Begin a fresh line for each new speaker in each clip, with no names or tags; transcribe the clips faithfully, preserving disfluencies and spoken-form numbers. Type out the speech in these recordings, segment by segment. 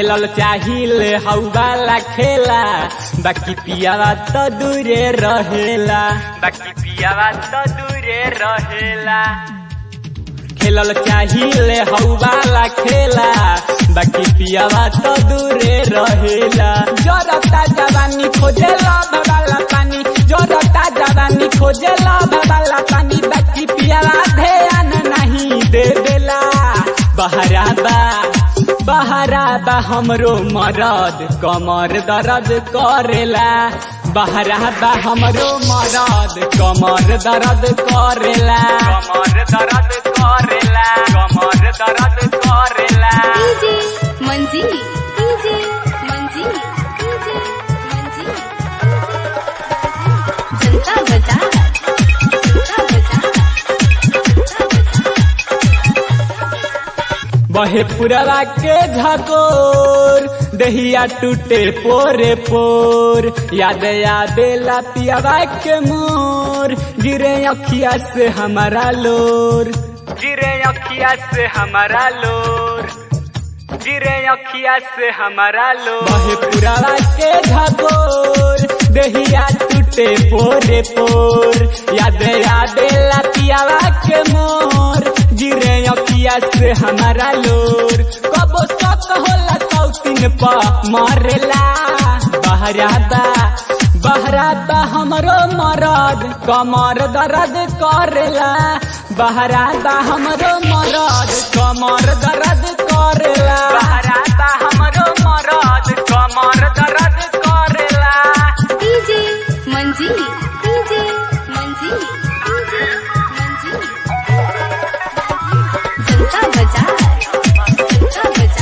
खेलल चाहिए हौवाला खेला बाकी पियावा तो दूरे रहेला बाकी पियावा तो दूरे रहेला खेलल चाहिए हौवाला खेला बाकी पियावा तो दूरे रहेला जोरता जवानी खोजे लव वाला पानी जोरता जवानी खोजे लव वाला पानी बाकी पियावा ध्यान नहीं देवेला बहराबा बहराबा हमरो मरद कमर दर्द करेला बहराबा हमरो मरद कमर दर्द करेला कमर दर्द करेला कमर दर्द करेला
डीजे मंजी डीजे मंजी डीजे मंजी जनता बजा जनता बजा
बहे पुरवा के झकोर दहिया टूटे पोरे पोर याद आवेला पियावा के मोर गिरे अखिया से हमारा लोर गिरे अखिया से हमारा लोर गिरे अखिया से हमारा लोर बहे पुरवा के झकोर दहिया टूटे पोरे पोर याद आवेला पियावा के मोर गिरे अखिया से हमारा लोर कबो सक होला सौतीन पा मरेला बहराबा बहराबा हमरो मरद कमर दर्द करेला बहराबा हमरो मरद कमर दर्द करेला बहराबा हमरो मरद कमर दर्द करेला
डीजे मंजी डीजे मंजी डीजे मंजी जनता बजा जनता बजा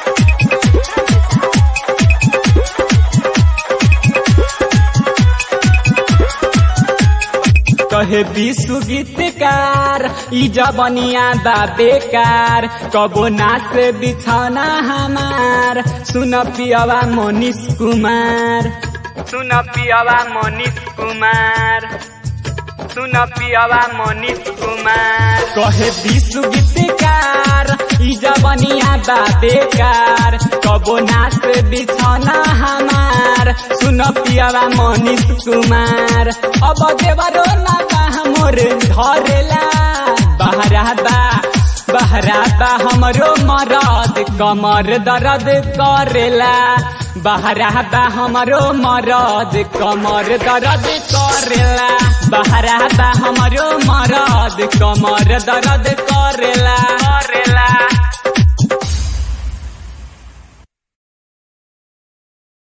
कहे विश्व गीतकार ई जबनिया बा बेकार कबो नाच बिछौना हमार सुन पियावा मनीष कुमार सुन पियावा मनीष कुमार सुन पियावा मनीष कुमार कहे विश्व गीतकार ई जबनिया बा बेकार कबो नाच बिछौना हमार सुन पियावा मनीष कुमार अब देवरो ना मोर धरेला बहराबा बहराबा हमरो मरद कमर दर्द करेला बहराबा हमरो मरद कमर दर्द करेला बहराबा हमरो मरद कमर दर्द करेला।